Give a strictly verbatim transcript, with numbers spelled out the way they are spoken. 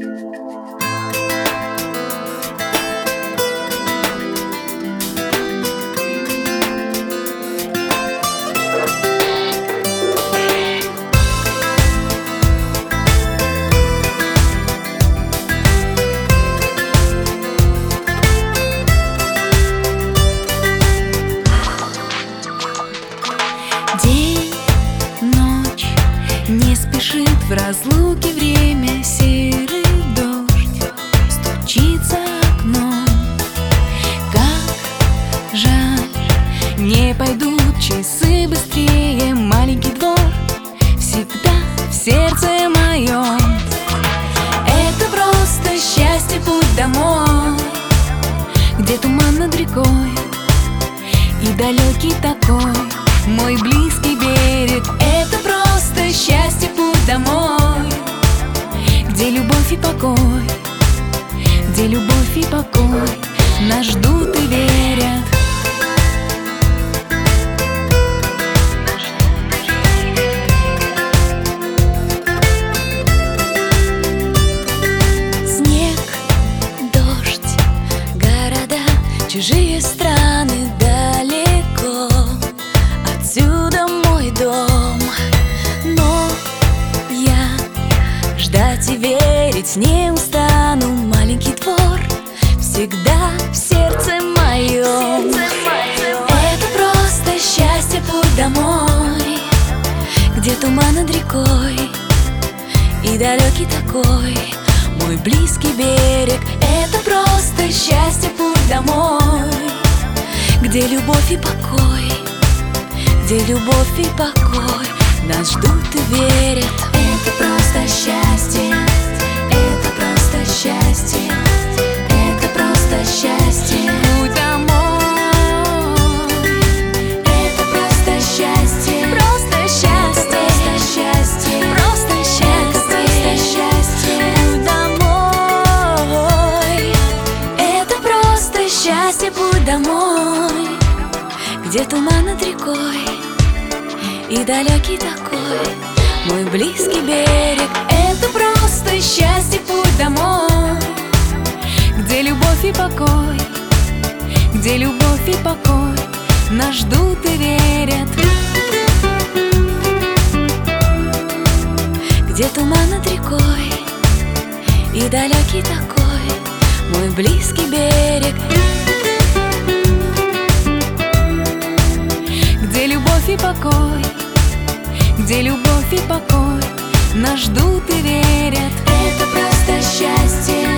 День, ночь, не спешит в разлуке время. Серый дождь стучится окном. Как жаль, не пойдут часы быстрее. Маленький двор всегда в сердце моем. Это просто счастье, путь домой, где туман над рекой и далекий такой мой близкий берег. Это просто счастье, путь домой, где любовь и покой, где любовь и покой нас ждут и верят. Снег, дождь, города, чужие страны далеко. Отсюда мой дом, но я ждать и верить не устану. Маленький двор всегда в сердце моем. Это просто счастье, путь домой, где туман над рекой и далекий такой мой близкий берег. Это просто счастье, путь домой, где любовь и покой, где любовь и покой нас ждут и верят. Это просто счастье, это просто счастье, это просто счастье, путь домой. Это просто счастье, просто счастье, просто счастье, просто счастье, просто счастье, путь домой. Это просто счастье, путь домой, где туман над рекой и далекий такой мой близкий берег. Это просто счастье, путь домой, где любовь и покой, где любовь и покой нас ждут и верят. Где туман над рекой и далекий такой мой близкий берег. Где любовь и покой, где любовь и покой нас ждут и верят. Это просто счастье.